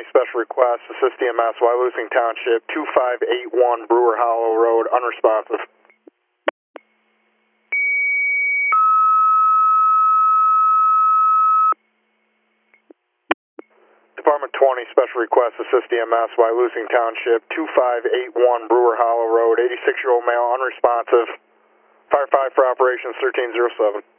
special request, assist EMS, Wyalusing Township, 2581 Brewer Hollow Road, unresponsive. Department 20, special request, assist EMS, Wyalusing Township, 2581 Brewer Hollow Road, 86-year-old male, unresponsive. Fire 5 for operations 1307.